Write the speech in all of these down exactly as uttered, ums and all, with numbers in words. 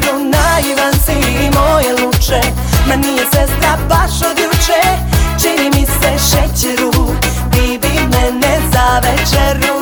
večeru, naivan si moje luče. Ma nije sestra baš od juče, čini mi se šećeru, ti bi mene za večeru.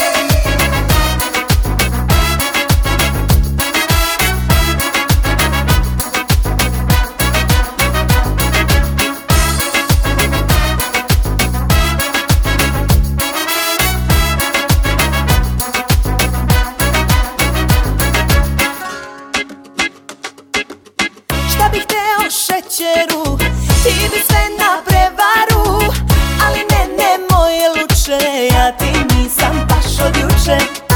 Šta bih hteo šećeru, ti bi sve na prevaru, ali ne, ne moje luče, ja ti nisam baš od juče.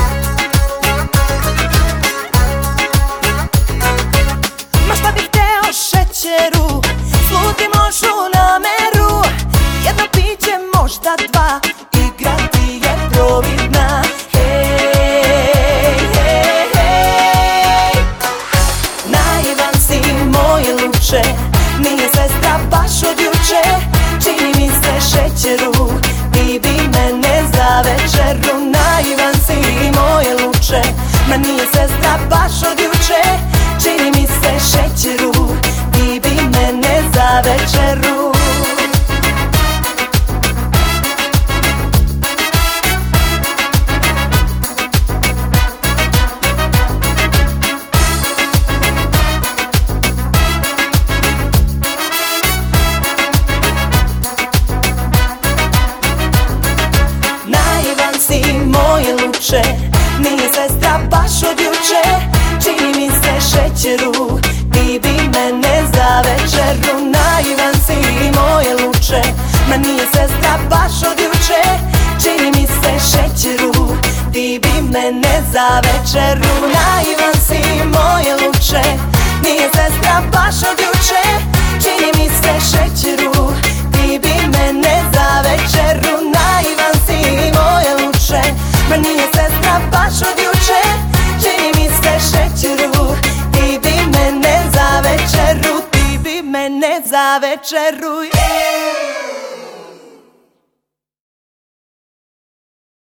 Ma šta bih hteo šećeru, sluti možu nameru, jedno piće možda dva, igra ti je providna. Nije sestra baš od juče, čini mi se šećeru, ti bi mene za večeru, naivan si moje luče. Ma nije sestra baš od juče, čini mi se šećeru, ti bi mene za večeru. Nije sestra baš od juče, čini mi se šećeru, ti bi mene za večeru, naivan si moje luče. Ma nije sestra baš od juče, čini mi se šećeru, ti bi mene za večeru, naivan si moje luče. Nije sestra baš od juče, čini mi se šećeru, ti bi mene za večeru, naivan si moje luče. Ma nije sestra baš od juče, čini mi se šećeru, ti bi mene za večeru, ti bi mene za večeru, yeah.